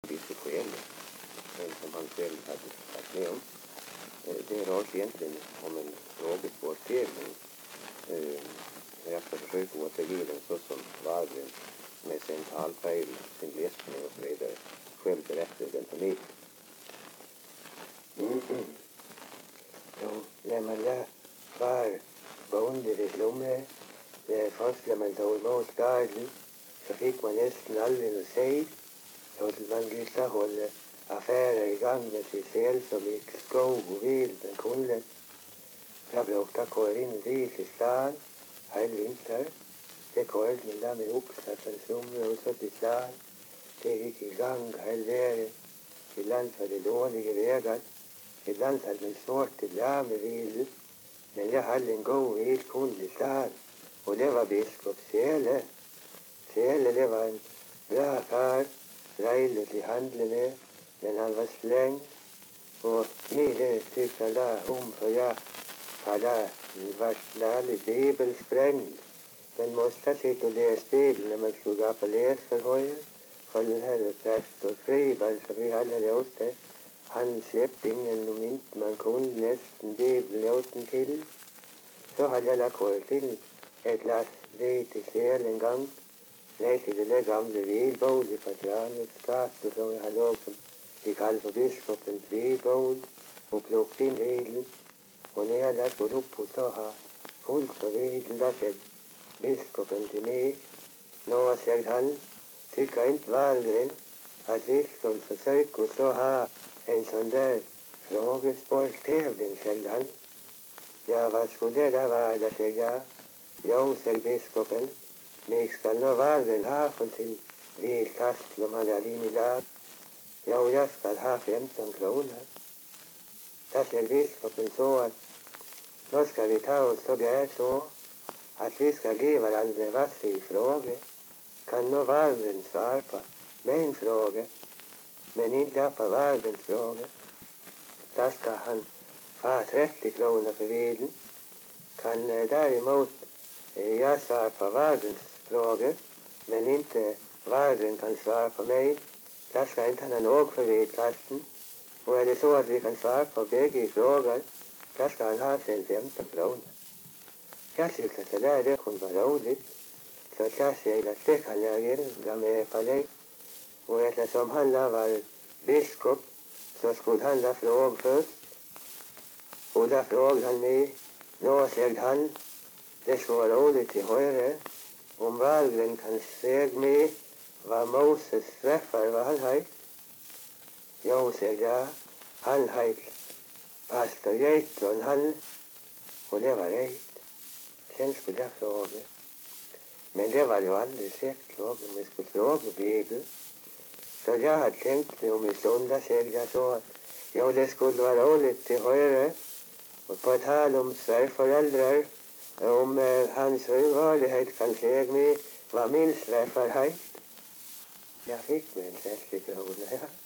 visse skäl som han själv hade varit med om. Det rör sig egentligen om en frågesporttävling. Jag ska försöka återge den så som Wahlgren med sin talfejl, sin läsning och så vidare själv berättade den för mig. När man var boende vid Lomma, först när man tog emot garden, så fick man nästan aldrig något säg. Så skulle man lyssna hålla affärer i gang med sig själv som gick skog och vild men kunde. Jag brukade köra in dit i stan, hela vinter. Det körde man där med oxar från Somra och så till stan. Det gick i gang hela vägen. Ibland var det dåliga vägar. Ibland hade man svårt till larmvilen. Men jag hade en god vilkund i stan. Och det var biskop Säle. Säle, det var en bra karl. Rejligt till handla med. Men han var släng. Och det tyckte han där om för jag hade varit lärlig bibelsprängd. Man måste sitta och läsa Bibeln när man skulle gå på läsförhör. För den här präst och Friberg som vi hade läst det. Han släppte ingen om inte man kunde nästan bibelläsen till. Så hade jag lagt till ett glas vit i Säl en gång. Läste det där gamla vilbål i Patranets gata som jag hade låg som de kallade för biskopens vilbål. Och plockade in vilen. Och när jag lagt gått upp och så har fullt på vilen där sett biskopen till mig. Nå, säger han, tycker inte Wahlgren att vi skulle försöka så ha en sån där frågesporttävling, säger han. Ja, vad skulle det där vara, säger jag. Jo, säger biskopen, ni ska nog Wahlgren ha för sin vilkast som han hade in i lag. Jo, jag ska ha 15 kronor. Där säger biskopen så att då ska vi ta oss så där så att vi ska ge varandra varsin fråga. Kan nog Wahlgren svara på min fråga, men inte på Wahlgrens fråga. Då ska han ha 30 kronor för vilen. Kan däremot jag svara på Wahlgrens fråga, men inte Wahlgren kan svara på mig. Då ska inte han ha något för vidkasten. Och är det så att vi kan svara på bägge frågor, då ska han ha sin 15 kronor. Jag tyckte att det kunde vara roligt. Så jag säger att det kan jag gärna med på det. Och eftersom han var biskop så skulle han la fråga först. Och då frågade han mig. Nå, säger han, det skulle vara roligt att höra om Wahlgren kan säga mig vad Moses träffar vad han har. Jo, säger jag, han har pastor Geiton, han, och det var rätt. Sen skulle jag fråga. Men det var ju aldrig säkert om vi skulle fråga Bibeln. Så jag hade tänkt mig om i söndag, säger jag så att ja, det skulle vara roligt att höra. Och på tal om svärföräldrar, om hans ovanlighet kan säga mig vad min svärfar har. Jag fick mig en 30 kronor.